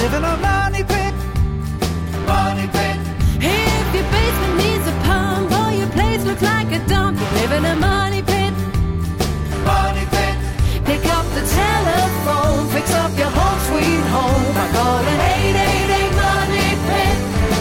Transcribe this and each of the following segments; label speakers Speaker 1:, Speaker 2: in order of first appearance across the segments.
Speaker 1: live in a money pit. Money pit.
Speaker 2: If your basement needs a pump or your place looks like a dump, you live in a money pit.
Speaker 1: Money pit.
Speaker 2: Pick up the telephone, fix up your home sweet home by calling 888 Money Pit.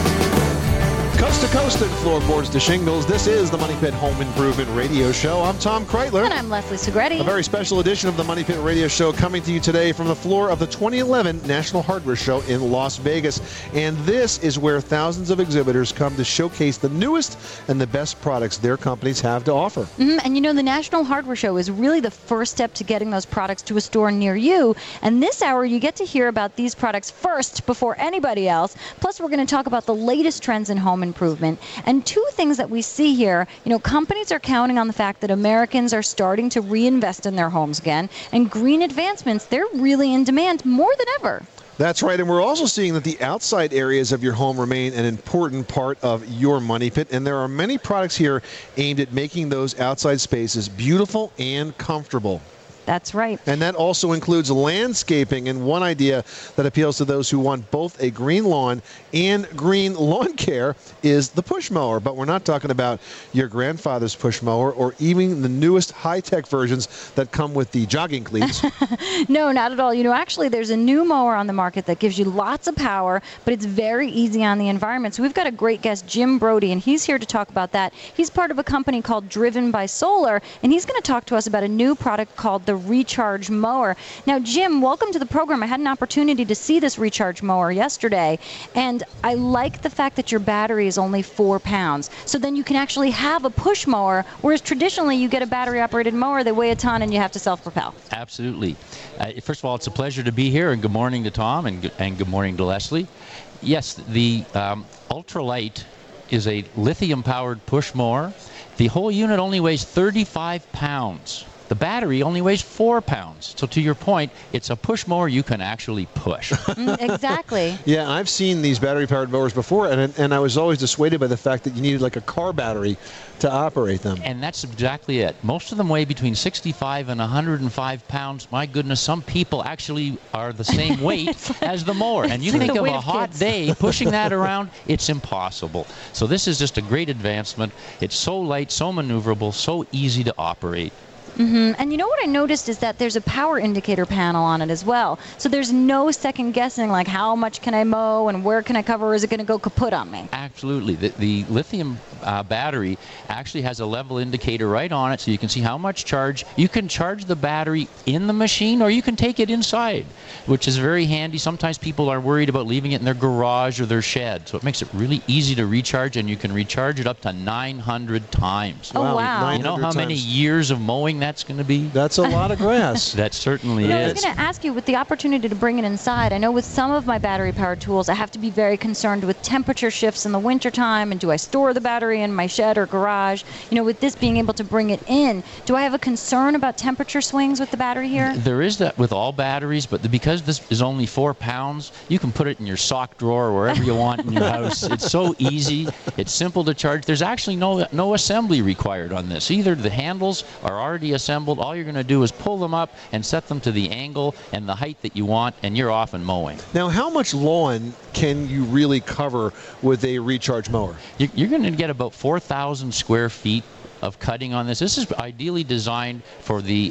Speaker 3: Coast to coast and floorboards to shingles, this is the Money Pit Home Improvement Radio Show. I'm Tom Kreitler.
Speaker 4: And I'm Leslie Segretti.
Speaker 3: A very special edition of the Money Pit Radio Show coming to you today from the floor of the 2011 National Hardware Show in Las Vegas. And this is where thousands of exhibitors come to showcase the newest and the best products their companies have to offer.
Speaker 4: Mm-hmm. And you know, the National Hardware Show is really the first step to getting those products to a store near you. And this hour, you get to hear about these products first before anybody else. Plus, we're going to talk about the latest trends in home improvement. And two things that we see here, you know, companies are counting on the fact that Americans are starting to reinvest in their homes again. And green advancements, they're really in demand more than ever.
Speaker 3: That's right, and we're also seeing that the outside areas of your home remain an important part of your money pit, and there are many products here aimed at making those outside spaces beautiful and comfortable.
Speaker 4: That's right.
Speaker 3: And that also includes landscaping, and one idea that appeals to those who want both a green lawn and green lawn care is the push mower. But we're not talking about your grandfather's push mower or even the newest high-tech versions that come with the jogging cleats.
Speaker 4: No, not at all. You know, actually, there's a new mower on the market that gives you lots of power, but it's very easy on the environment. So we've got a great guest, Jim Brody, and he's here to talk about that. He's part of a company called Driven by Solar, and he's going to talk to us about a new product called the Recharge Mower. Now, Jim, welcome to the program. I had an opportunity to see this Recharge Mower yesterday, and I like the fact that your battery is only 4 pounds. So then you can actually have a push mower, whereas traditionally you get a battery-operated mower, they weigh a ton, and you have to self-propel.
Speaker 5: Absolutely. First of all, it's a pleasure to be here, and good morning to Tom, and good morning to Leslie. Yes, the Ultralight is a lithium-powered push mower. The whole unit only weighs 35 pounds. The battery only weighs 4 pounds. So to your point, it's a push mower you can actually push.
Speaker 4: Exactly.
Speaker 3: Yeah, I've seen these battery-powered mowers before, and I was always dissuaded by the fact that you needed like a car battery to operate them.
Speaker 5: And that's exactly it. Most of them weigh between 65 and 105 pounds. My goodness, some people actually are the same weight as the mower. And you think of a hot day, pushing that around, it's impossible. So this is just a great advancement. It's so light, so maneuverable, so easy to operate.
Speaker 4: Mm-hmm. And you know what I noticed is that there's a power indicator panel on it as well. So there's no second guessing, like how much can I mow and where can I cover, or is it going to go kaput on me?
Speaker 5: Absolutely. The lithium battery actually has a level indicator right on it, so you can see how much charge. You can charge the battery in the machine, or you can take it inside, which is very handy. Sometimes people are worried about leaving it in their garage or their shed, so it makes it really easy to recharge, and you can recharge it up to 900 times.
Speaker 4: Oh, wow.
Speaker 5: You know how many years of mowing that's going to be?
Speaker 3: That's a lot of grass.
Speaker 5: That certainly
Speaker 4: is. I
Speaker 5: is.
Speaker 4: was going to ask you, with the opportunity to bring it inside, I know with some of my battery-powered tools, I have to be very concerned with temperature shifts in the wintertime, and do I store the battery in my shed or garage? You know, with this being able to bring it in, do I have a concern about temperature swings with the battery here?
Speaker 5: There is that with all batteries, but because this is only 4 pounds, you can put it in your sock drawer or wherever you want in your house. It's so easy. It's simple to charge. There's actually no assembly required on this. Either the handles are already assembled. All you're going to do is pull them up and set them to the angle and the height that you want, and you're off and mowing.
Speaker 3: Now, how much lawn can you really cover with a recharge mower?
Speaker 5: You're going to get about 4,000 square feet of cutting on this. This is ideally designed for the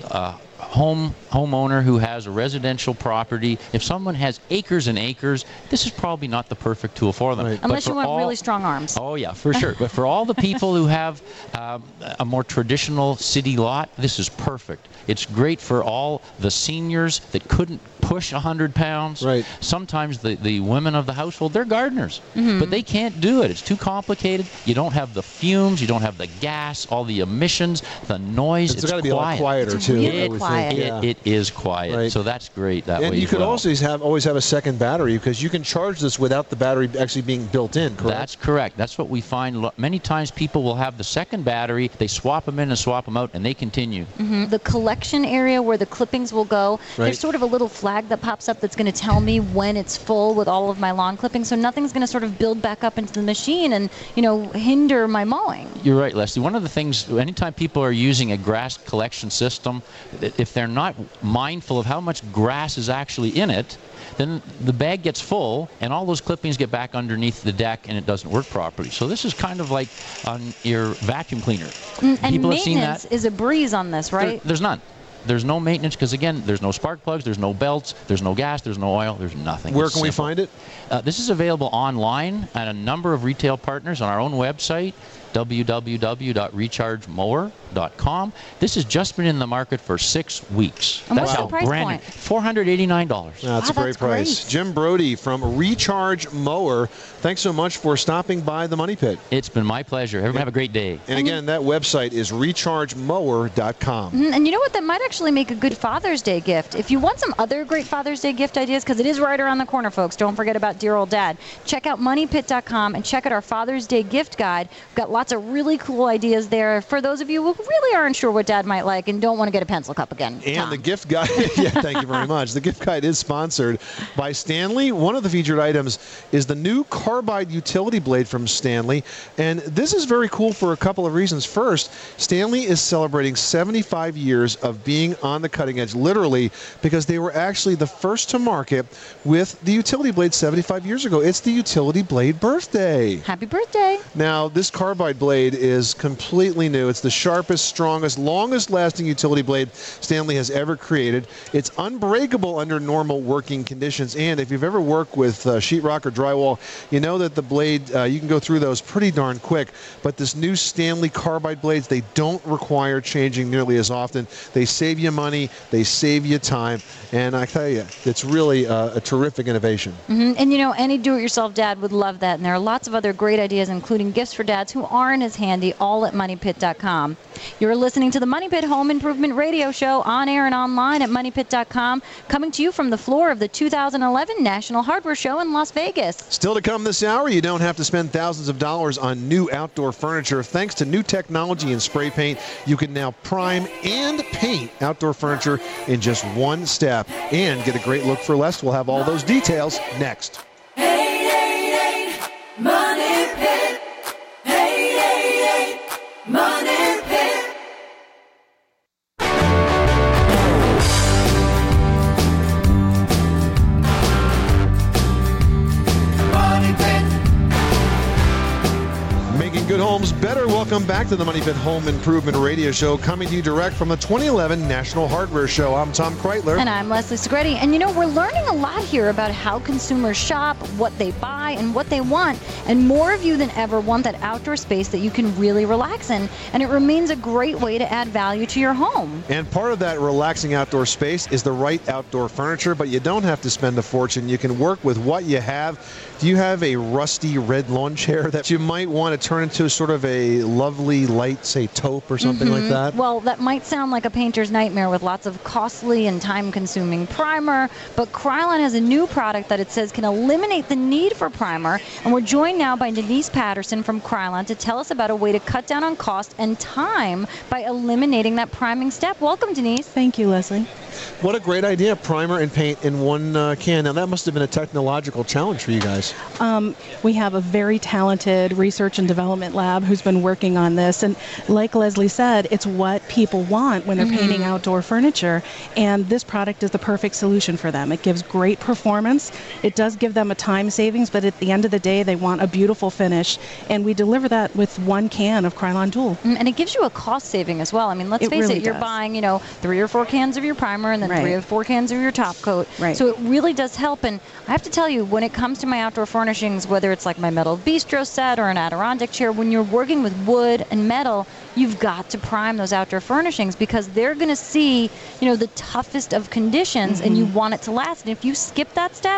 Speaker 5: homeowner who has a residential property. If someone has acres and acres, this is probably not the perfect tool for them.
Speaker 3: Right.
Speaker 4: Unless you want really strong arms.
Speaker 5: Oh, yeah, for sure. But for all the people who have a more traditional city lot, this is perfect. It's great for all the seniors that couldn't push 100 pounds.
Speaker 3: Right.
Speaker 5: Sometimes the women of the household, they're gardeners, but they can't do it. It's too complicated. You don't have the fumes, you don't have the gas, all the emissions, the noise.
Speaker 3: It's got to be a lot quieter,
Speaker 4: it's
Speaker 3: too.
Speaker 4: Really quiet.
Speaker 5: It is quiet,
Speaker 3: right.
Speaker 5: So that's great that way.
Speaker 3: And you could
Speaker 5: well.
Speaker 3: also always have a second battery, because you can charge this without the battery actually being built in, correct?
Speaker 5: That's correct. That's what we find. Many times people will have the second battery, they swap them in and swap them out, and they continue.
Speaker 4: The collection area where the clippings will go,
Speaker 3: Right.
Speaker 4: there's sort of a little flag flag that pops up that's going to tell me when it's full with all of my lawn clippings, so nothing's going to sort of build back up into the machine and, hinder my mowing.
Speaker 5: You're right, Leslie. One of the things, anytime people are using a grass collection system, if they're not mindful of how much grass is actually in it, then the bag gets full and all those clippings get back underneath the deck and it doesn't work properly. So this is kind of like on your vacuum cleaner.
Speaker 4: And
Speaker 5: People have seen
Speaker 4: maintenance
Speaker 5: that.
Speaker 4: is a breeze on this, right?
Speaker 5: There's none. There's no maintenance because, again, there's no spark plugs, there's no belts, there's no gas, there's no oil, there's nothing.
Speaker 3: Where
Speaker 5: It's
Speaker 3: can we
Speaker 5: simple.
Speaker 3: find it?
Speaker 5: This is available online at a number of retail partners on our own website, www.rechargemower.com. This has just been in the market for 6 weeks.
Speaker 4: And
Speaker 5: That's
Speaker 4: what's the
Speaker 5: how
Speaker 4: price
Speaker 5: brand
Speaker 4: point?
Speaker 5: $489.
Speaker 3: That's a
Speaker 4: Wow,
Speaker 3: great
Speaker 4: that's
Speaker 3: price.
Speaker 4: great.
Speaker 3: Jim Brody from Recharge Mower. Thanks so much for stopping by the Money Pit.
Speaker 5: It's been my pleasure. Everyone have a great day.
Speaker 3: And again, that website is rechargemower.com.
Speaker 4: And you know what? That might actually make a good Father's Day gift. If you want some other great Father's Day gift ideas, because it is right around the corner, folks, don't forget about dear old dad. Check out moneypit.com and check out our Father's Day gift guide. We've got lots of really cool ideas there for those of you who really aren't sure what dad might like and don't want to get a pencil cup again.
Speaker 3: And
Speaker 4: Tom.
Speaker 3: the gift guide, yeah, thank you very much. The gift guide is sponsored by Stanley. One of the featured items is the new carbide utility blade from Stanley. And this is very cool for a couple of reasons. First, Stanley is celebrating 75 years of being on the cutting edge, literally, because they were actually the first to market with the utility blade 75 years ago. It's the utility blade birthday.
Speaker 4: Happy birthday.
Speaker 3: Now, this carbide blade is completely new. It's the sharpest, strongest, longest lasting utility blade Stanley has ever created. It's unbreakable under normal working conditions. And if you've ever worked with sheetrock or drywall, you know that the blade, you can go through those pretty darn quick. But this new Stanley carbide blades, they don't require changing nearly as often. They save you money, they save you time. And I tell you, it's really a terrific innovation.
Speaker 4: And any do-it-yourself dad would love that. And there are lots of other great ideas, including gifts for dads who aren't as handy, all at moneypit.com. You're listening to the Money Pit Home Improvement Radio Show on air and online at moneypit.com, coming to you from the floor of the 2011 National Hardware Show in Las Vegas.
Speaker 3: Still to come this hour, you don't have to spend thousands of dollars on new outdoor furniture. Thanks to new technology in spray paint, you can now prime and paint outdoor furniture in just one step and get a great look for less. We'll have all those details next.
Speaker 2: 888 Money Pit. 888 Money Pit.
Speaker 1: Money Pit.
Speaker 3: Making good homes better. Welcome back to the Money Pit Home Improvement Radio Show, coming to you direct from the 2011 National Hardware Show. I'm Tom Kreitler.
Speaker 4: And I'm Leslie Segretti. And we're learning a lot here about how consumers shop, what they buy, and what they want. And more of you than ever want that outdoor space that you can really relax in. And it remains a great way to add value to your home.
Speaker 3: And part of that relaxing outdoor space is the right outdoor furniture, but you don't have to spend a fortune. You can work with what you have. Do you have a rusty red lawn chair that you might want to turn into sort of a lovely light, say taupe or something like that?
Speaker 4: Well, that might sound like a painter's nightmare with lots of costly and time-consuming primer, but Krylon has a new product that it says can eliminate the need for primer. And we're joined now by Denise Patterson from Krylon to tell us about a way to cut down on cost and time by eliminating that priming step. Welcome, Denise.
Speaker 6: Thank you, Leslie.
Speaker 3: What a great idea, primer and paint in one can. Now, that must have been a technological challenge for you guys.
Speaker 6: We have a very talented research and development lab who's been working on this. And like Leslie said, it's what people want when they're painting outdoor furniture. And this product is the perfect solution for them. It gives great performance. It does give them a time savings, but at the end of the day, they want a beautiful finish. And we deliver that with one can of Krylon Dual.
Speaker 4: And it gives you a cost saving as well. I mean, let's
Speaker 6: It
Speaker 4: face
Speaker 6: really
Speaker 4: it, you're
Speaker 6: does.
Speaker 4: buying, 3 or 4 cans of your primer and then
Speaker 6: Right.
Speaker 4: 3 or 4 cans of your top coat.
Speaker 6: Right.
Speaker 4: So it really does help. And I have to tell you, when it comes to my outdoor furnishings, whether it's like my metal bistro set or an Adirondack chair, when you're working with wood and metal, you've got to prime those outdoor furnishings because they're going to see, the toughest of conditions and you want it to last. And if you skip that step,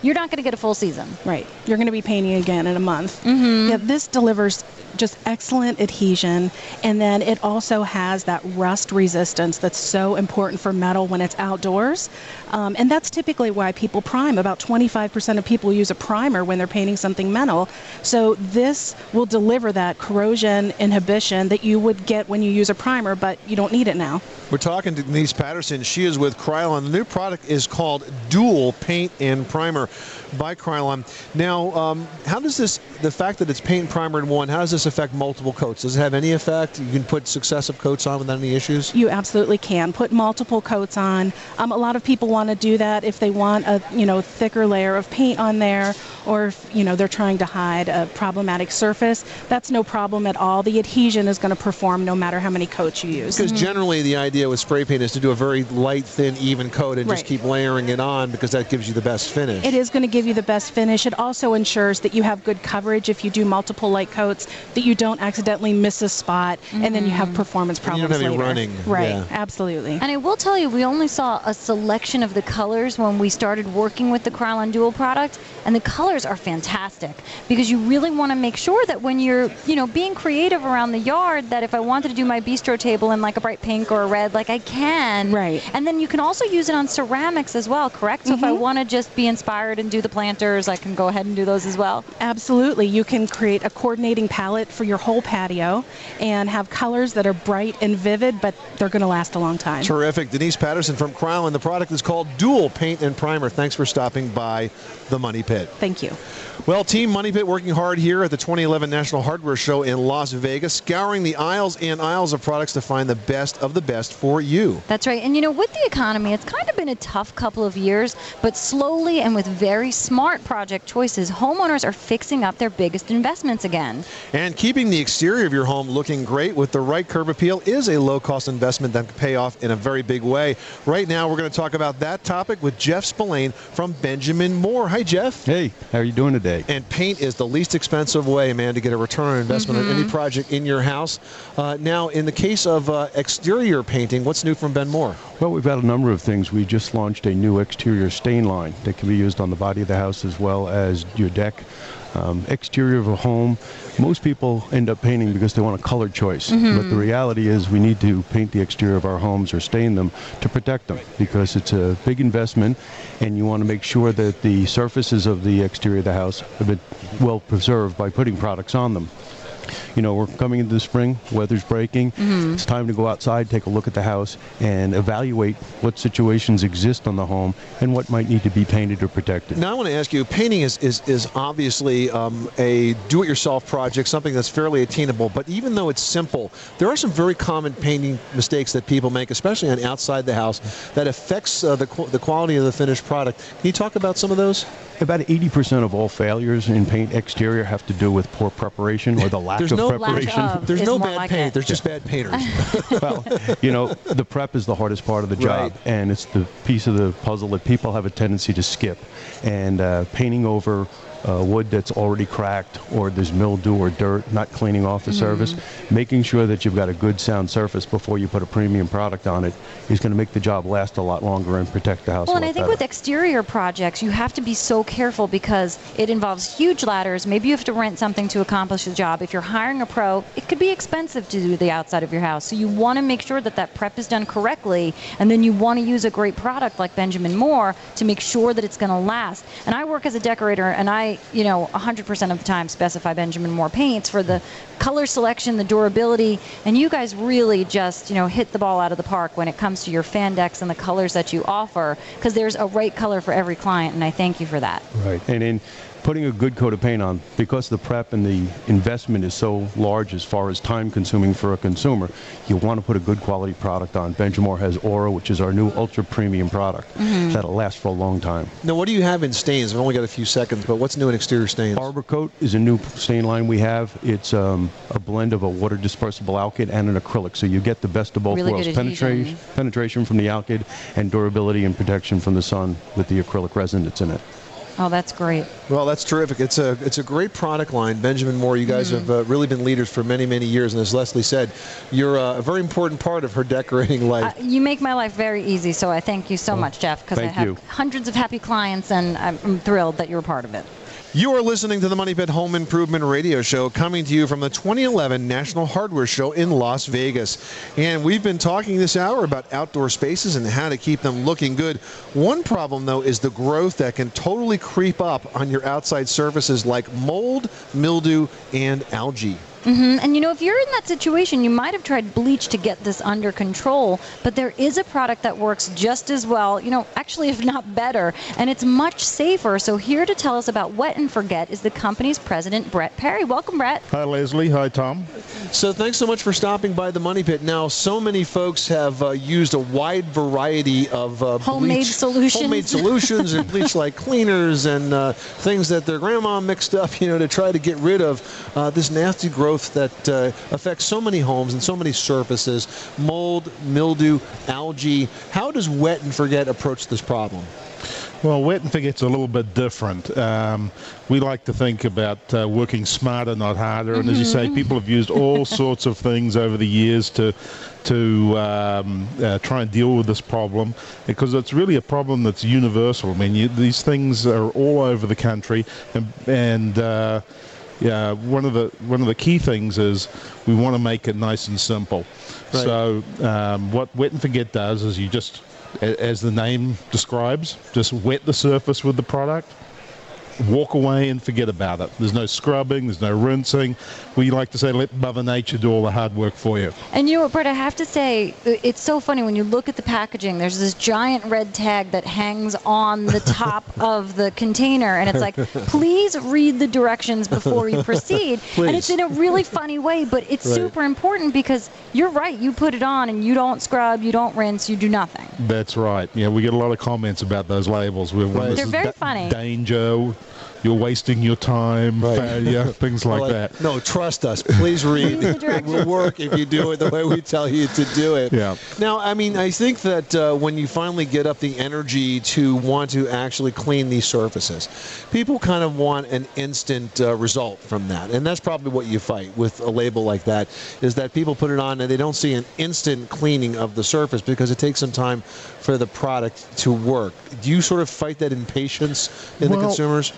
Speaker 4: you're not going to get a full season.
Speaker 6: Right. You're going to be painting again in a month. Yeah, this delivers just excellent adhesion, and then it also has that rust resistance that's so important for metal when it's outdoors. And that's typically why people prime. About 25% of people use a primer when they're painting something metal. So this will deliver that corrosion inhibition that you would get when you use a primer, but you don't need it now.
Speaker 3: We're talking to Denise Patterson. She is with Krylon. The new product is called Dual Paint and Primer by Krylon. Now, how does this, the fact that it's paint and primer in one, how does this affect multiple coats? Does it have any effect? You can put successive coats on without any issues?
Speaker 6: You absolutely can put multiple coats on. A lot of people want to do that if they want a thicker layer of paint on there, or if they're trying to hide a problematic surface. That's no problem at all. The adhesion is going to perform no matter how many coats you use.
Speaker 3: Because generally the idea with spray paint is to do a very light, thin, even coat and just
Speaker 6: Right.
Speaker 3: keep layering it on, because that gives you the best finish.
Speaker 6: It is going to give you the best finish. It also ensures that you have good coverage if you do multiple light coats, that you don't accidentally miss a spot, and then you have performance
Speaker 3: And you
Speaker 6: problems
Speaker 3: don't have any
Speaker 6: later.
Speaker 3: running.
Speaker 6: Right,
Speaker 3: Yeah.
Speaker 6: absolutely.
Speaker 4: And I will tell you, we only saw a selection of the colors when we started working with the Krylon Dual product, and the colors are fantastic, because you really want to make sure that when you're, being creative around the yard, that if I wanted to do my bistro table in like a bright pink or a red, like I can.
Speaker 6: Right.
Speaker 4: And then you can also use it on ceramics as well, correct? So if I want to just be inspired and do the planters, I can go ahead and do those as well.
Speaker 6: Absolutely. You can create a coordinating palette for your whole patio and have colors that are bright and vivid, but they're going to last a long time.
Speaker 3: Terrific. Denise Patterson from Krylon. The product is called Dual Paint and Primer. Thanks for stopping by the Money Pit.
Speaker 6: Thank you.
Speaker 3: Well, Team Money Pit working hard here at the 2011 National Hardware Show in Las Vegas, scouring the aisles and aisles of products to find the best of the best for you.
Speaker 4: That's right. And with the economy, it's kind of been a tough couple of years, but slowly and with very smart project choices, homeowners are fixing up their biggest investments again.
Speaker 3: And keeping the exterior of your home looking great with the right curb appeal is a low-cost investment that can pay off in a very big way. Right now, we're going to talk about that topic with Jeff Spillane from Benjamin Moore. Hi, Jeff.
Speaker 7: Hey, how are you doing today?
Speaker 3: And paint is the least expensive way, man, to get a return on investment on any project in your house. Now, in the case of exterior painting, what's new from Ben Moore?
Speaker 7: Well, we've got a number of things. We just launched a new exterior stain line that can be used on the body of the house as well as your deck. Exterior of a home, most people end up painting because they want a color choice. But the reality is we need to paint the exterior of our homes or stain them to protect them, because it's a big investment and you want to make sure that the surfaces of the exterior of the house have been well preserved by putting products on them. We're coming into the spring, weather's breaking. It's time to go outside, take a look at the house, and evaluate what situations exist on the home and what might need to be painted or protected.
Speaker 3: Now, I want to ask you, painting is obviously a do-it-yourself project, something that's fairly attainable, but even though it's simple, there are some very common painting mistakes that people make, especially on outside the house, that affects the quality of the finished product. Can you talk about some of those?
Speaker 7: About 80% of all failures in paint exterior have to do with poor preparation or the lack
Speaker 3: There's
Speaker 7: of
Speaker 3: no
Speaker 7: preparation.
Speaker 4: lack of.
Speaker 3: There's
Speaker 4: Is
Speaker 3: no
Speaker 4: more
Speaker 3: bad
Speaker 4: like
Speaker 3: paint,
Speaker 4: it.
Speaker 3: there's just bad painters.
Speaker 7: Well, the prep is the hardest part of the job,
Speaker 3: Right.
Speaker 7: and it's the piece of the puzzle that people have a tendency to skip. And painting over wood that's already cracked, or there's mildew or dirt, not cleaning off the surface, making sure that you've got a good sound surface before you put a premium product on it is going to make the job last a lot longer and protect the house
Speaker 4: Well,
Speaker 7: a
Speaker 4: and
Speaker 7: lot
Speaker 4: I think
Speaker 7: better.
Speaker 4: with exterior projects, you have to be so careful because it involves huge ladders. Maybe you have to rent something to accomplish the job. If you're hiring a pro, it could be expensive to do the outside of your house. So you want to make sure that that prep is done correctly, and then you want to use a great product like Benjamin Moore to make sure that it's going to last. And I work as a decorator, and I, 100% of the time specify Benjamin Moore paints for the color selection, the durability, and you guys really just, hit the ball out of the park when it comes to your fan decks and the colors that you offer, because there's a right color for every client, and I thank you for that.
Speaker 7: Right. And in putting a good coat of paint on, because the prep and the investment is so large as far as time consuming for a consumer, you want to put a good quality product on. Benjamin Moore has Aura, which is our new ultra premium product that'll last for a long time.
Speaker 3: Now, what do you have in stains? I've only got a few seconds, but what's new in exterior stains?
Speaker 7: Arbor Coat is a new stain line we have. It's a blend of a water dispersible alkyd and an acrylic, so you get the best of both
Speaker 4: Really
Speaker 7: worlds.
Speaker 4: good adhesion.
Speaker 7: Penetration from the alkyd and durability and protection from the sun with the acrylic resin that's in it.
Speaker 4: Oh, that's great.
Speaker 3: Well, that's terrific. It's a great product line. Benjamin Moore, you guys have really been leaders for many, many years. And as Leslie said, you're a very important part of her decorating life.
Speaker 4: You make my life very easy, so I thank you so much, Jeff, because I
Speaker 7: thank
Speaker 4: have
Speaker 7: you.
Speaker 4: hundreds of happy clients, and I'm thrilled that you're a part of it.
Speaker 3: You are listening to the Money Pit Home Improvement Radio Show, coming to you from the 2011 National Hardware Show in Las Vegas. And we've been talking this hour about outdoor spaces and how to keep them looking good. One problem, though, is the growth that can totally creep up on your outside surfaces like mold, mildew, and algae.
Speaker 4: And if you're in that situation, you might have tried bleach to get this under control, but there is a product that works just as well, actually if not better, and it's much safer. So here to tell us about Wet and Forget is the company's president, Brett Perry. Welcome, Brett.
Speaker 8: Hi, Leslie. Hi, Tom.
Speaker 3: So thanks so much for stopping by the Money Pit. Now, so many folks have used a wide variety of
Speaker 4: homemade
Speaker 3: solutions and bleach-like cleaners and things that their grandma mixed up, to try to get rid of this nasty growth that affects so many homes and so many surfaces, mold, mildew, algae. How does Wet and Forget approach this problem?
Speaker 8: Well, Wet and Forget's a little bit different. We like to think about working smarter, not harder. And as you say, people have used all sorts of things over the years to try and deal with this problem, because it's really a problem that's universal. I mean, these things are all over the country, and yeah, one of the key things is we want to make it nice and simple.
Speaker 3: Right.
Speaker 8: So what Wet and Forget does is you just, as the name describes, just wet the surface with the product, walk away and forget about it. There's no scrubbing, there's no rinsing. We like to say, let Mother Nature do all the hard work for you.
Speaker 4: And Brett, I have to say, it's so funny when you look at the packaging, there's this giant red tag that hangs on the top of the container, and it's like, please read the directions before you proceed. And it's in a really funny way, but it's super important because you're right, you put it on and you don't scrub, you don't rinse, you do nothing.
Speaker 8: That's right. Yeah, we get a lot of comments about those labels.
Speaker 4: They're very funny.
Speaker 8: Danger, you're wasting your time, failure, things like that.
Speaker 3: No, trust us. Please read. It will work if you do it the way we tell you to do it.
Speaker 8: Yeah.
Speaker 3: Now, I mean, I think that when you finally get up the energy to want to actually clean these surfaces, people kind of want an instant result from that. And that's probably what you fight with a label like that, is that people put it on and they don't see an instant cleaning of the surface because it takes some time for the product to work. Do you sort of fight that impatience in the consumers?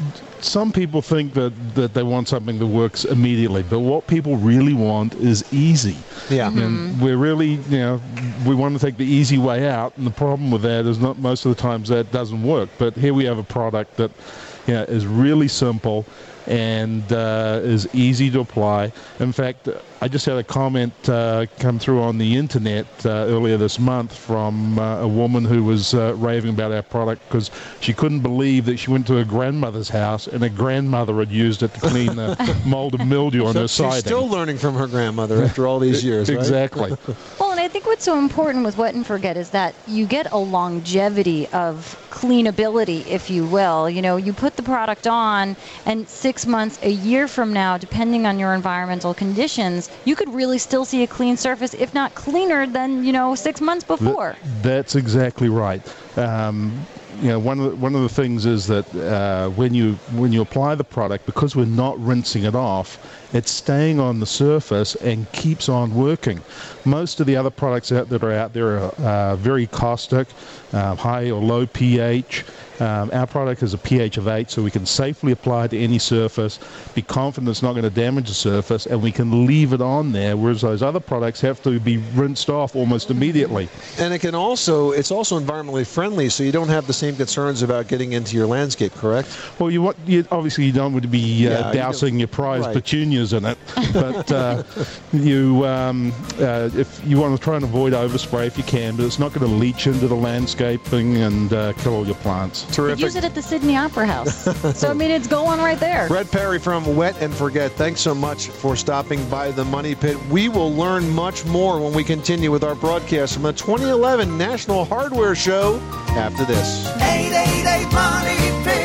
Speaker 8: Some people think that they want something that works immediately, but what people really want is easy.
Speaker 3: Yeah.
Speaker 8: And we're really, we want to take the easy way out, and the problem with that is not most of the times that doesn't work. But here we have a product that is really simple and is easy to apply. In fact, I just had a comment come through on the internet earlier this month from a woman who was raving about our product because she couldn't believe that she went to her grandmother's house and her grandmother had used it to clean the mold and mildew on her siding.
Speaker 3: She's still learning from her grandmother after all these years, right?
Speaker 8: Exactly.
Speaker 4: Well, and I think what's so important with Wet and Forget is that you get a longevity of cleanability, if you will. You put the product on, and 6 months, a year from now, depending on your environmental conditions, you could really still see a clean surface, if not cleaner than 6 months before.
Speaker 8: That's exactly right. One of the things is that when you apply the product, because we're not rinsing it off, it's staying on the surface and keeps on working. Most of the other products that are out there are very caustic, high or low pH. Our product has a pH of 8, so we can safely apply it to any surface, be confident it's not going to damage the surface, and we can leave it on there, whereas those other products have to be rinsed off almost immediately.
Speaker 3: And it's also environmentally friendly, so you don't have the same concerns about getting into your landscape, correct?
Speaker 8: Well, obviously you don't want to be dousing your prized petunias in it, but if you want to try and avoid overspray if you can, but it's not going to leach into the landscaping and kill all your plants.
Speaker 3: Terrific.
Speaker 4: Use it at the Sydney Opera House. So, it's going right there.
Speaker 3: Brett Perry from Wet and Forget, thanks so much for stopping by the Money Pit. We will learn much more when we continue with our broadcast from the 2011 National Hardware Show after this.
Speaker 1: 888 Money Pit.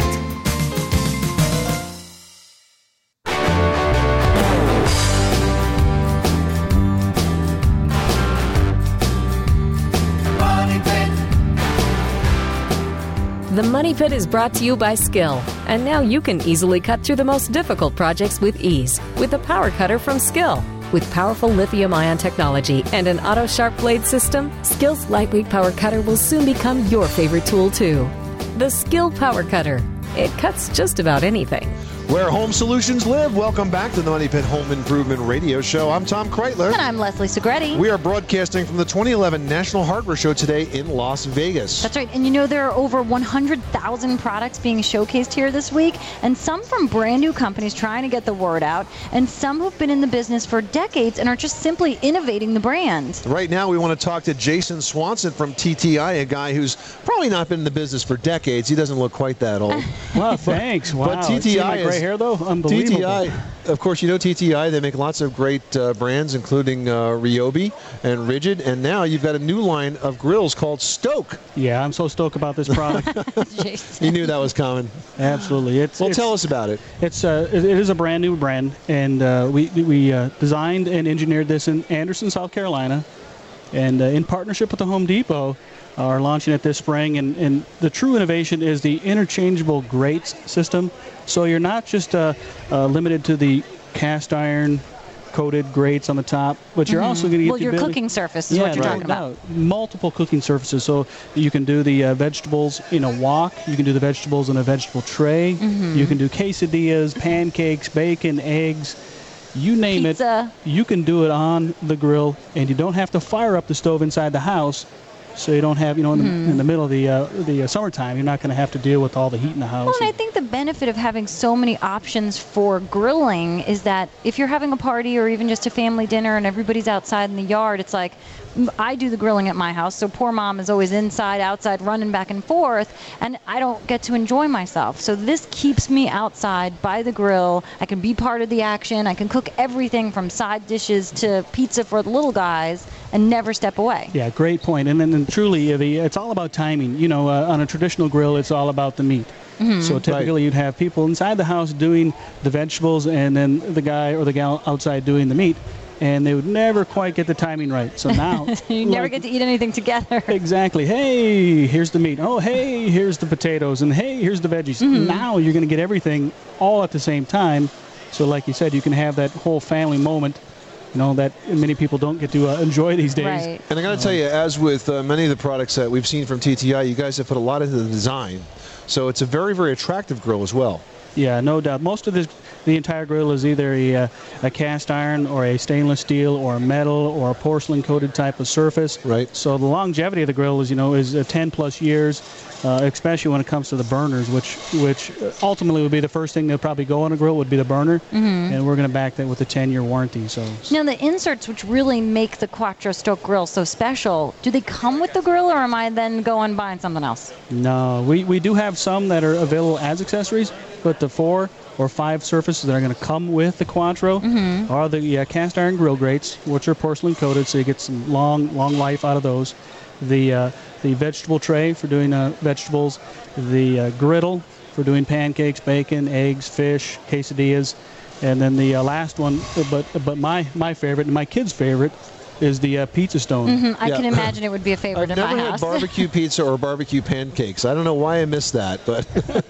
Speaker 9: The Money Pit is brought to you by Skill. And now you can easily cut through the most difficult projects with ease with the Power Cutter from Skill. With powerful lithium-ion technology and an auto-sharp blade system, Skill's lightweight power cutter will soon become your favorite tool, too. The Skill Power Cutter. It cuts just about anything.
Speaker 3: Where home solutions live. Welcome back to the Money Pit Home Improvement Radio Show. I'm Tom Kreitler.
Speaker 4: And I'm Leslie Segretti.
Speaker 3: We are broadcasting from the 2011 National Hardware Show today in Las Vegas.
Speaker 4: That's right. And you know, there are over 100,000 products being showcased here this week, and some from brand new companies trying to get the word out, and some who've been in the business for decades and are just simply innovating the brand.
Speaker 3: Right now, we want to talk to Jason Swanson from TTI, a guy who's probably not been in the business for decades. He doesn't look quite that old.
Speaker 10: Well, thanks. Wow.
Speaker 3: But TTI is...
Speaker 10: hair, though? Unbelievable.
Speaker 3: TTI, of course, you know TTI. They make lots of great brands, including Ryobi and Rigid. And now you've got a new line of grills called Stoke.
Speaker 10: Yeah, I'm so stoked about this product.
Speaker 3: You knew that was coming.
Speaker 10: Absolutely.
Speaker 3: Tell us about it.
Speaker 10: It is a brand new brand, and we designed and engineered this in Anderson, South Carolina, and in partnership with the Home Depot. Are launching it this spring, and the true innovation is the interchangeable grates system. So you're not just limited to the cast iron coated grates on the top, but you're also going to get
Speaker 4: your cooking surface is what you're talking about.
Speaker 10: Multiple cooking surfaces, so you can do the vegetables in a wok, you can do the vegetables in a vegetable tray, you can do quesadillas, pancakes, bacon, eggs. You name
Speaker 4: Pizza.
Speaker 10: it, you can do it on the grill, and you don't have to fire up the stove inside the house. So you don't have, in the middle of the summertime, you're not going to have to deal with all the heat in the house.
Speaker 4: Well, and I think the benefit of having so many options for grilling is that if you're having a party or even just a family dinner and everybody's outside in the yard, it's like, I do the grilling at my house, so poor mom is always inside, outside, running back and forth, and I don't get to enjoy myself. So this keeps me outside by the grill. I can be part of the action. I can cook everything from side dishes to pizza for the little guys and never step away.
Speaker 10: Yeah, great point. And then truly, it's all about timing. On a traditional grill, it's all about the meat. So typically you'd have people inside the house doing the vegetables and then the guy or the gal outside doing the meat. And they would never quite get the timing right. So now...
Speaker 4: you never get to eat anything together.
Speaker 10: Exactly. Hey, here's the meat. Oh, hey, here's the potatoes. And hey, here's the veggies. Now you're going to get everything all at the same time. So like you said, you can have that whole family moment, that many people don't get to enjoy these days.
Speaker 4: Right.
Speaker 3: And I got to tell you, as with many of the products that we've seen from TTI, you guys have put a lot into the design. So it's a very, very attractive grill as well.
Speaker 10: Yeah, no doubt. Most of the entire grill is either a cast iron or a stainless steel or a metal or a porcelain coated type of surface.
Speaker 3: Right. So
Speaker 10: the longevity of the grill is 10 plus years, especially when it comes to the burners, which ultimately would be the first thing that probably go on a grill would be the burner, and we're going to back that with a 10-year warranty. So
Speaker 4: now the inserts, which really make the Quattro Stoke grill so special, do they come with the grill, or am I then going and buying something else?
Speaker 10: No, we do have some that are available as accessories, but the 4 or 5 surfaces that are going to come with the Quattro are the cast iron grill grates, which are porcelain coated, so you get some long life out of those. The vegetable tray for doing vegetables, the griddle for doing pancakes, bacon, eggs, fish, quesadillas, and then the last one, but my favorite and my kids' favorite is the pizza stone.
Speaker 4: I can imagine it would be a favorite in my house.
Speaker 3: I've never had barbecue pizza or barbecue pancakes. I don't know why I missed that, but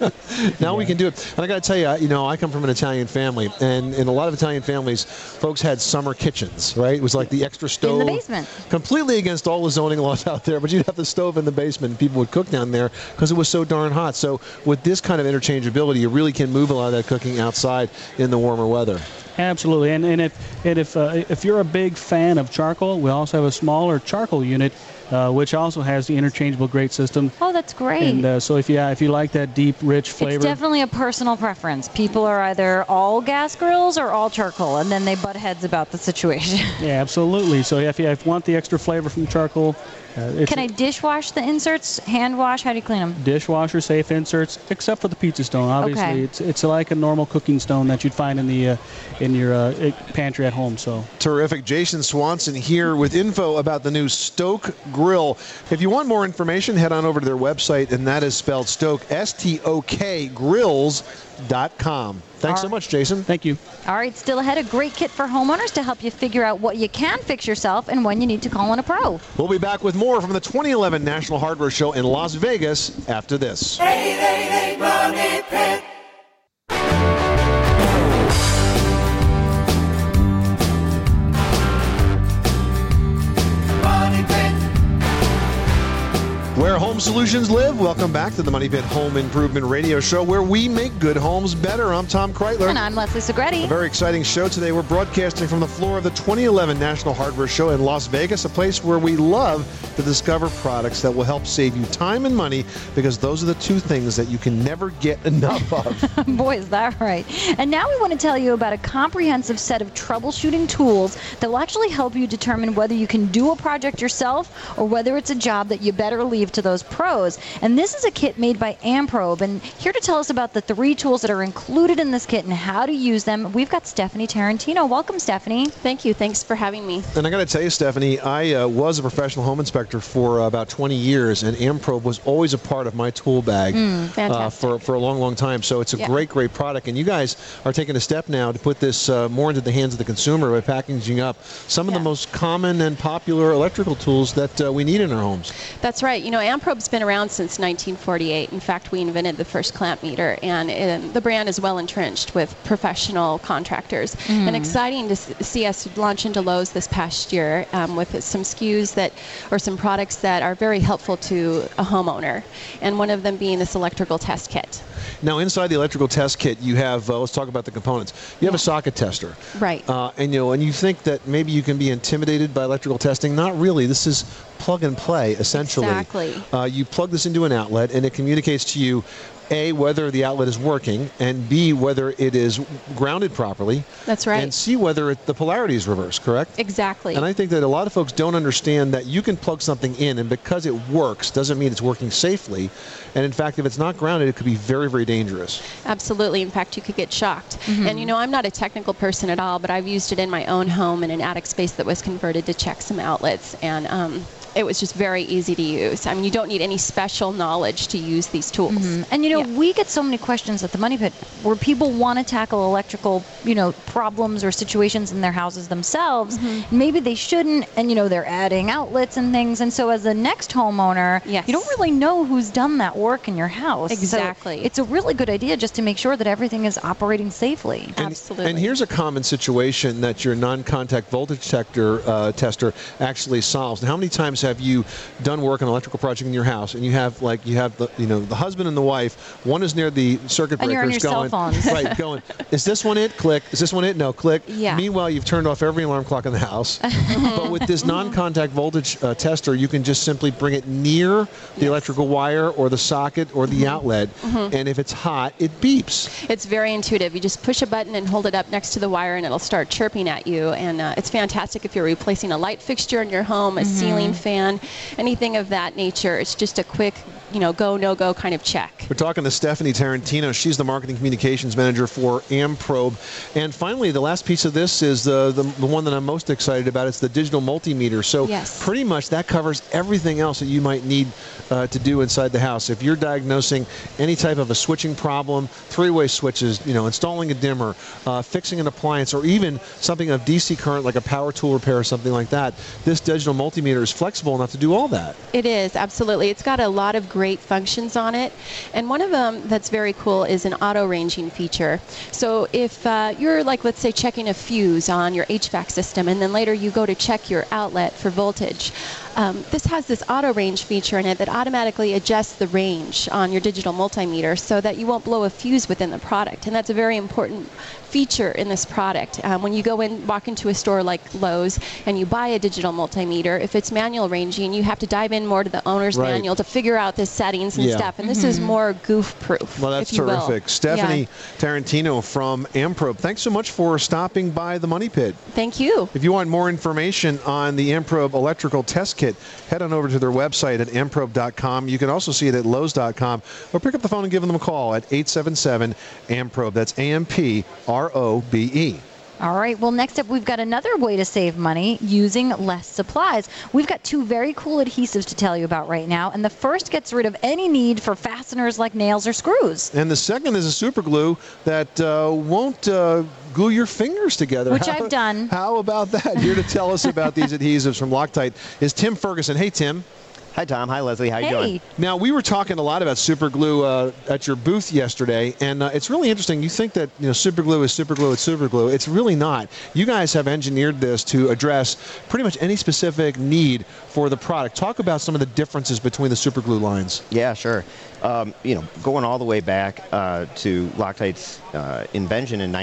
Speaker 3: now we can do it. And I got to tell you, I come from an Italian family, and in a lot of Italian families, folks had summer kitchens, right? It was like the extra stove.
Speaker 4: In the basement.
Speaker 3: Completely against all the zoning laws out there, but you'd have the stove in the basement, and people would cook down there because it was so darn hot. So with this kind of interchangeability, you really can move a lot of that cooking outside in the warmer weather.
Speaker 10: Absolutely, and if you're a big fan of charcoal, we also have a smaller charcoal unit, which also has the interchangeable grate system.
Speaker 4: Oh, that's great.
Speaker 10: And so if you like that deep, rich flavor,
Speaker 4: it's definitely a personal preference. People are either all gas grills or all charcoal, and then they butt heads about the situation.
Speaker 10: Yeah, absolutely. So if you want the extra flavor from charcoal.
Speaker 4: Can I dishwash the inserts? Hand wash? How do you clean them?
Speaker 10: Dishwasher safe inserts, except for the pizza stone. Obviously, it's like a normal cooking stone that you'd find in your pantry at home. So
Speaker 3: terrific. Jason Swanson here with info about the new Stoke Grill. If you want more information, head on over to their website, and that is spelled Stoke, S-T-O-K, grills.com. Thanks so much, Jason.
Speaker 10: Thank you.
Speaker 4: All right, still ahead, a great kit for homeowners to help you figure out what you can fix yourself and when you need to call in a pro.
Speaker 3: We'll be back with more from the 2011 National Hardware Show in Las Vegas after this.
Speaker 1: 888 Money Pit. Money Pit.
Speaker 3: Where home solutions live, welcome back to the Money Pit Home Improvement Radio Show, where we make good homes better. I'm Tom Kreitler.
Speaker 4: And I'm Leslie Segretti.
Speaker 3: A very exciting show today. We're broadcasting from the floor of the 2011 National Hardware Show in Las Vegas, a place where we love to discover products that will help save you time and money, because those are the two things that you can never get enough of.
Speaker 4: Boy, is that right. And now we want to tell you about a comprehensive set of troubleshooting tools that will actually help you determine whether you can do a project yourself or whether it's a job that you better leave to those pros. And this is a kit made by Amprobe. And here to tell us about the 3 tools that are included in this kit and how to use them, we've got Stephanie Tarantino. Welcome, Stephanie.
Speaker 11: Thank you. Thanks for having me.
Speaker 3: And I got to tell you, Stephanie, I was a professional home inspector for about 20 years, and Amprobe was always a part of my tool bag for a long, long time. So it's a great, great product. And you guys are taking a step now to put this more into the hands of the consumer by packaging up some of the most common and popular electrical tools that we need in our homes.
Speaker 11: That's right. You know, Amprobe's been around since 1948. In fact, we invented the first clamp meter, and the brand is well entrenched with professional contractors. And exciting to see us launch into Lowe's this past year with some SKUs or some products that are very helpful to a homeowner, and one of them being this electrical test kit.
Speaker 3: Now, inside the electrical test kit, you have, let's talk about the components. You have a socket tester.
Speaker 11: Right.
Speaker 3: And you think that maybe you can be intimidated by electrical testing. Not really. This is plug and play, essentially.
Speaker 11: Exactly.
Speaker 3: You plug this into an outlet, and it communicates to you, A, whether the outlet is working, and B, whether it is grounded properly.
Speaker 11: That's right.
Speaker 3: And C, whether the polarity is reversed, correct?
Speaker 11: Exactly.
Speaker 3: And I think that a lot of folks don't understand that you can plug something in, and because it works doesn't mean it's working safely. And in fact, if it's not grounded, it could be very, very dangerous.
Speaker 11: Absolutely. In fact, you could get shocked. And you know, I'm not a technical person at all, but I've used it in my own home in an attic space that was converted to check some outlets. And it was just very easy to use. I mean, you don't need any special knowledge to use these tools.
Speaker 4: And you know, we get so many questions at the Money Pit where people want to tackle electrical, problems or situations in their houses themselves. Maybe they shouldn't, and they're adding outlets and things. And so as the next homeowner, you don't really know who's done that work in your house.
Speaker 11: Exactly.
Speaker 4: So it's a really good idea just to make sure that everything is operating safely.
Speaker 11: Absolutely.
Speaker 3: And here's a common situation that your non-contact voltage tester actually solves. And how many times have you done work on an electrical project in your house, and you have the husband and the wife, one is near the circuit breakers,
Speaker 4: and you're on your
Speaker 3: going,
Speaker 4: cell phones.
Speaker 3: right, going, is this one it? Click. Is this one it? No, click.
Speaker 11: Yeah.
Speaker 3: Meanwhile, you've turned off every alarm clock in the house. But with this non-contact voltage tester, you can just simply bring it near the electrical wire or the socket or the outlet, and if it's hot, it beeps.
Speaker 11: It's very intuitive. You just push a button and hold it up next to the wire, and it'll start chirping at you. And it's fantastic if you're replacing a light fixture in your home, a ceiling fan, anything of that nature. It's just a quick, go, no-go kind of check.
Speaker 3: We're talking to Stephanie Tarantino. She's the marketing communications manager for Amprobe. And finally, the last piece of this is the one that I'm most excited about. It's the digital multimeter. So pretty much that covers everything else that you might need to do inside the house. If you're diagnosing any type of a switching problem, three-way switches, installing a dimmer, fixing an appliance, or even something of DC current like a power tool repair or something like that, this digital multimeter is flexible enough to do all that.
Speaker 11: It is, absolutely. It's got a lot of great functions on it, and one of them that's very cool is an auto ranging feature. So if you're let's say checking a fuse on your HVAC system, and then later you go to check your outlet for voltage, this has this auto range feature in it that automatically adjusts the range on your digital multimeter so that you won't blow a fuse within the product. And that's a very important feature in this product. When you walk into a store like Lowe's and you buy a digital multimeter, if it's manual ranging, you have to dive in more to the owner's manual to figure out the settings and stuff. And this is more goof-proof.
Speaker 3: Well, that's terrific. Stephanie Tarantino from Amprobe, thanks so much for stopping by the Money Pit.
Speaker 11: Thank you.
Speaker 3: If you want more information on the Amprobe electrical test kit, head on over to their website at amprobe.com. You can also see it at lowes.com, or pick up the phone and give them a call at 877-AMPROBE. That's AMPROBE.
Speaker 4: All right. Well, next up, we've got another way to save money using less supplies. We've got two very cool adhesives to tell you about right now. And the first gets rid of any need for fasteners like nails or screws.
Speaker 3: And the second is a super glue that won't glue your fingers together.
Speaker 4: Which I've done.
Speaker 3: How about that? Here to tell us about these adhesives from Loctite is Tim Ferguson. Hey, Tim.
Speaker 12: Hi, Tom. Hi, Leslie. How you doing?
Speaker 3: Now, we were talking a lot about super glue at your booth yesterday, and it's really interesting. You think that super glue is super glue, it's super glue. It's really not. You guys have engineered this to address pretty much any specific need for the product. Talk about some of the differences between the super glue lines.
Speaker 12: Yeah, sure. Going all the way back to Loctite's invention in the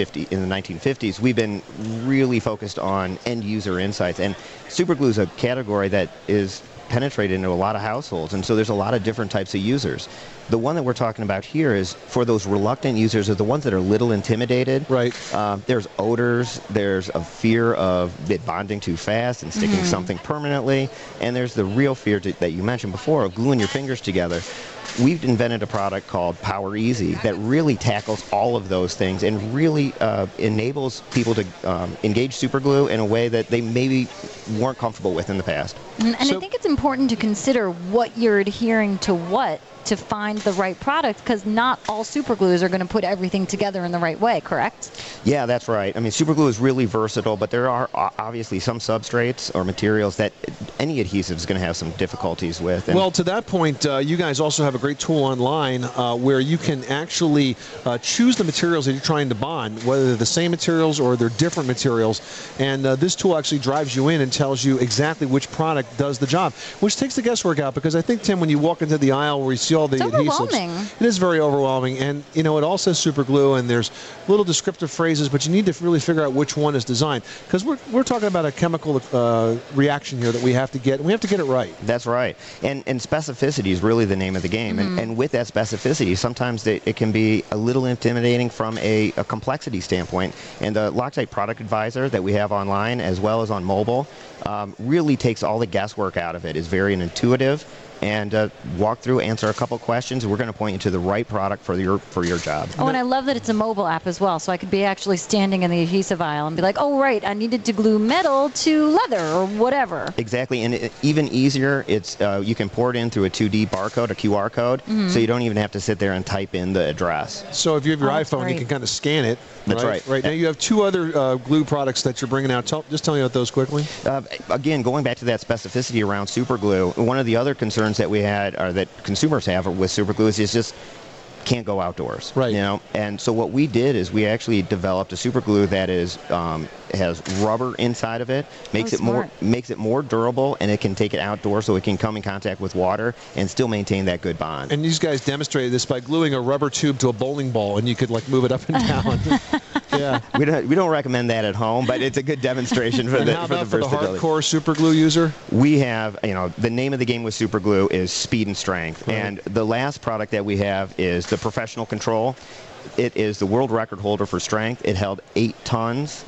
Speaker 12: 1950s, we've been really focused on end user insights, and super glue is a category that is penetrated into a lot of households, and so there's a lot of different types of users. The one that we're talking about here is for those reluctant users, are the ones that are a little intimidated.
Speaker 3: Right.
Speaker 12: There's odors, there's a fear of it bonding too fast and sticking something permanently, and there's the real fear that you mentioned before of gluing your fingers together. We've invented a product called Power Easy that really tackles all of those things and really enables people to engage super glue in a way that they maybe weren't comfortable with in the past.
Speaker 4: And I think it's important to consider what you're adhering to what to find the right product, because not all super glues are going to put everything together in the right way, correct?
Speaker 12: Yeah, that's right. I mean, super glue is really versatile, but there are obviously some substrates or materials that any adhesive is going to have some difficulties with.
Speaker 3: Well, to that point, you guys also have a great tool online where you can actually choose the materials that you're trying to bond, whether they're the same materials or they're different materials. And this tool actually drives you in and tells you exactly which product does the job, which takes the guesswork out, because I think, Tim, when you walk into the aisle where you see all the adhesives, it is very overwhelming. And, it all says super glue, and there's little descriptive phrases, but you need to really figure out which one is designed, because we're talking about a chemical reaction here that we have to get, and we have to get it right.
Speaker 12: That's right. And specificity is really the name of the game. And with that specificity, sometimes it can be a little intimidating from a complexity standpoint. And the Loctite Product Advisor that we have online, as well as on mobile, really takes all the guesswork out of it. It's very intuitive, and walk through, answer a couple questions. We're going to point you to the right product for your job.
Speaker 4: Oh, and I love that it's a mobile app as well, so I could be actually standing in the adhesive aisle and be like, oh, right, I needed to glue metal to leather or whatever.
Speaker 12: Exactly, and even easier, it's you can pour it in through a 2D barcode, a QR code, so you don't even have to sit there and type in the address.
Speaker 3: So if you have your iPhone, you can kind of scan it.
Speaker 12: That's right.
Speaker 3: Right now you have two other glue products that you're bringing out. Just tell me about those quickly.
Speaker 12: Again, going back to that specificity around super glue, one of the other concerns that we had, or that consumers have with super glue, is just can't go outdoors.
Speaker 3: Right.
Speaker 12: And so what we did is we actually developed a super glue that is has rubber inside of it, makes it more durable, and it can take it outdoors, so it can come in contact with water and still maintain that good bond.
Speaker 3: And these guys demonstrated this by gluing a rubber tube to a bowling ball, and you could move it up and down. Yeah.
Speaker 12: We don't recommend that at home, but it's a good demonstration for the versatility.
Speaker 3: The hardcore super glue user?
Speaker 12: We have, the name of the game with super glue is speed and strength. Right. And the last product that we have is the Professional Control. It is the world record holder for strength. It held 8 tons.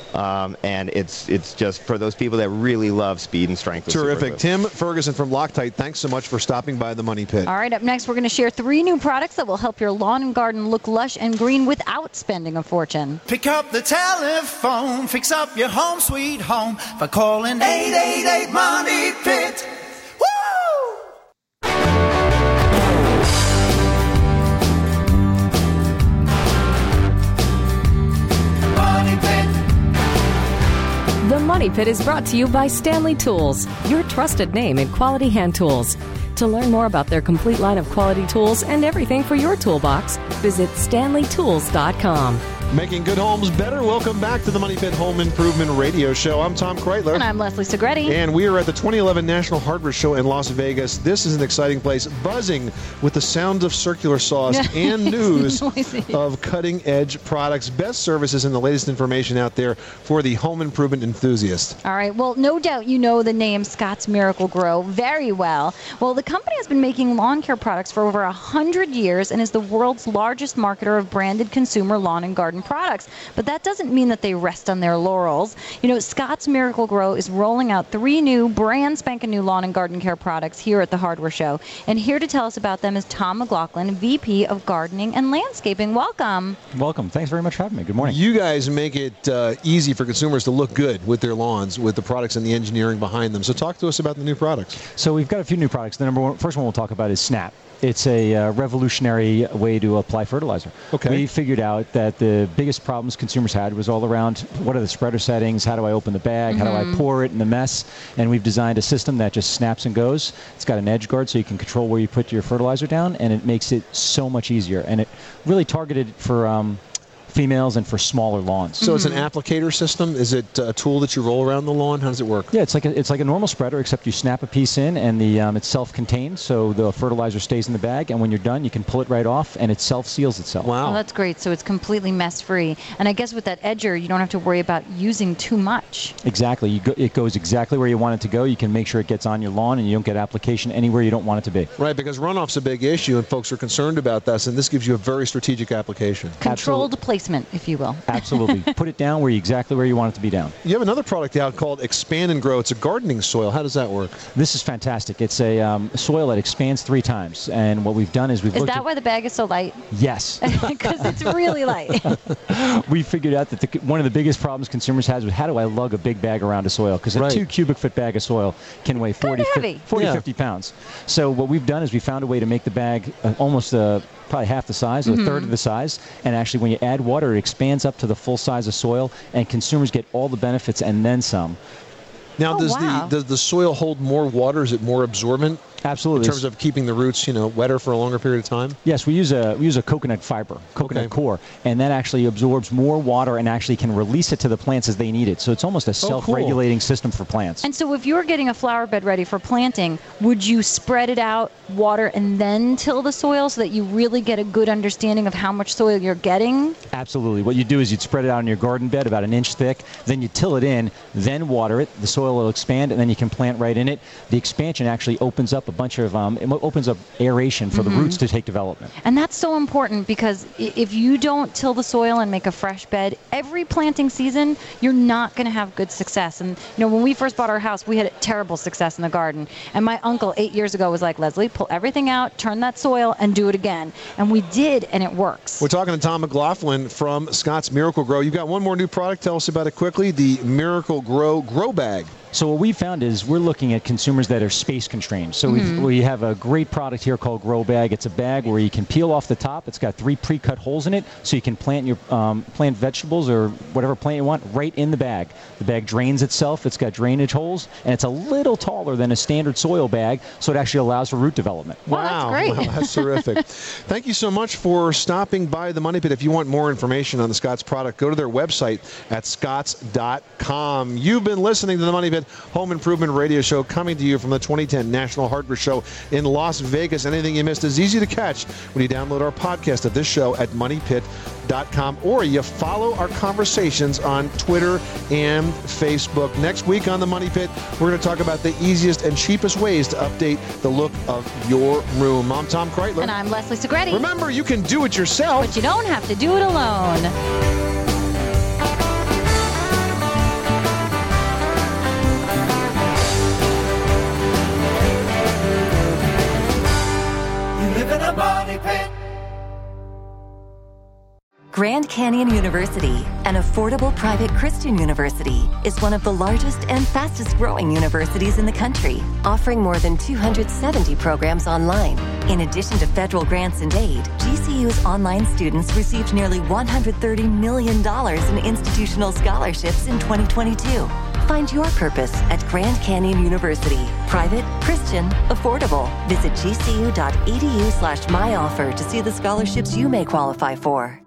Speaker 12: And it's just for those people that really love speed and strength.
Speaker 3: Terrific. Tim Ferguson from Loctite, thanks so much for stopping by the Money Pit.
Speaker 4: All right, up next, we're going to share 3 new products that will help your lawn and garden look lush and green without spending a fortune.
Speaker 1: Pick up the telephone, fix up your home sweet home by calling 888 Money Pit.
Speaker 9: The Money Pit is brought to you by Stanley Tools, your trusted name in quality hand tools. To learn more about their complete line of quality tools and everything for your toolbox, visit StanleyTools.com.
Speaker 3: Making good homes better. Welcome back to the Money Pit Home Improvement Radio Show. I'm Tom Kreitler.
Speaker 4: And I'm Leslie Segretti.
Speaker 3: And we are at the 2011 National Hardware Show in Las Vegas. This is an exciting place, buzzing with the sound of circular saws and news of cutting-edge products, best services, and the latest information out there for the home improvement enthusiast.
Speaker 4: All right. Well, no doubt you know the name Scotts Miracle-Gro very well. Well, the company has been making lawn care products for over 100 years and is the world's largest marketer of branded consumer lawn and garden garden products. But that doesn't mean that they rest on their laurels. You know, Scott's Miracle-Gro is rolling out 3 new brand spanking new lawn and garden care products here at the Hardware Show. And here to tell us about them is Tom McLaughlin, VP of Gardening and Landscaping. Welcome.
Speaker 13: Welcome. Thanks very much for having me. Good morning.
Speaker 3: You guys make it easy for consumers to look good with their lawns, with the products and the engineering behind them. So talk to us about the new products.
Speaker 13: So we've got a few new products. The first one we'll talk about is Snap. It's a revolutionary way to apply fertilizer.
Speaker 3: Okay.
Speaker 13: We figured out that the biggest problems consumers had was all around what are the spreader settings, how do I open the bag, how do I pour it in the mess, and we've designed a system that just snaps and goes. It's got an edge guard so you can control where you put your fertilizer down, and it makes it so much easier. And it really targeted for females and for smaller lawns.
Speaker 3: So it's an applicator system? Is it a tool that you roll around the lawn? How does it work?
Speaker 13: Yeah, it's like a normal spreader, except you snap a piece in, and it's self-contained, so the fertilizer stays in the bag, and when you're done, you can pull it right off, and it self-seals itself.
Speaker 3: Wow.
Speaker 4: Oh, that's great. So it's completely mess-free. And I guess with that edger, you don't have to worry about using too much.
Speaker 13: Exactly. It goes exactly where you want it to go. You can make sure it gets on your lawn, and you don't get application anywhere you don't want it to be.
Speaker 3: Right, because runoff's a big issue, and folks are concerned about this, and this gives you a very strategic application.
Speaker 4: Controlled placement, if you will.
Speaker 13: Absolutely. Put it down exactly where you want it to be down.
Speaker 3: You have another product out called Expand and Grow. It's a gardening soil. How does that work?
Speaker 13: This is fantastic. It's a soil that expands 3 times. And what we've done is
Speaker 4: Is that why the bag is so light?
Speaker 13: Yes.
Speaker 4: Because it's really light.
Speaker 13: We figured out that one of the biggest problems consumers has was how do I lug a big bag around a soil? Because a 2 cubic foot bag of soil can weigh 40, 50 pounds. So what we've done is we found a way to make the bag almost probably half the size, or a third of the size, and actually when you add water, it expands up to the full size of soil, and consumers get all the benefits and then some.
Speaker 3: Now, does the soil hold more water? Is it more absorbent?
Speaker 13: Absolutely.
Speaker 3: In terms of keeping the roots, wetter for a longer period of time?
Speaker 13: Yes, we use a coconut fiber, coconut core, and that actually absorbs more water and actually can release it to the plants as they need it. So it's almost a self-regulating system for plants.
Speaker 4: And so if you're getting a flower bed ready for planting, would you spread it out, water, and then till the soil so that you really get a good understanding of how much soil you're getting?
Speaker 13: Absolutely. What you do is you'd spread it out on your garden bed about 1 inch thick, then you till it in, then water it, the soil will expand, and then you can plant right in it. The expansion actually opens up a bunch of it opens up aeration for the roots to take development.
Speaker 4: And that's so important because if you don't till the soil and make a fresh bed every planting season, you're not going to have good success. And when we first bought our house, we had terrible success in the garden. And my uncle 8 years ago was like, Leslie, pull everything out, turn that soil, and do it again. And we did, and it works.
Speaker 3: We're talking to Tom McLaughlin from Scott's Miracle-Gro. You've got one more new product. Tell us about it quickly, the Miracle-Gro Grow Bag.
Speaker 13: So what we found is we're looking at consumers that are space constrained. So we have a great product here called Grow Bag. It's a bag where you can peel off the top. It's got 3 pre-cut holes in it, so you can plant your plant vegetables or whatever plant you want right in the bag. The bag drains itself. It's got drainage holes, and it's a little taller than a standard soil bag, so it actually allows for root development.
Speaker 4: Wow, that's great.
Speaker 3: Wow, that's terrific. Thank you so much for stopping by the Money Pit. If you want more information on the Scotts product, go to their website at scotts.com. You've been listening to the Money Pit Home Improvement Radio Show, coming to you from the 2010 National Hardware Show in Las Vegas. Anything you missed is easy to catch when you download our podcast of this show at moneypit.com, or you follow our conversations on Twitter and Facebook. Next week on the Money Pit, we're going to talk about the easiest and cheapest ways to update the look of your room. I'm Tom Kreitler.
Speaker 4: And I'm Leslie Segretti.
Speaker 3: Remember, you can do it yourself,
Speaker 4: but you don't have to do it alone.
Speaker 14: Grand Canyon University, an affordable private Christian university, is one of the largest and fastest growing universities in the country, offering more than 270 programs online. In addition to federal grants and aid, GCU's online students received nearly $130 million in institutional scholarships in 2022. Find your purpose at Grand Canyon University. Private, Christian, affordable. Visit gcu.edu/myoffer to see the scholarships you may qualify for.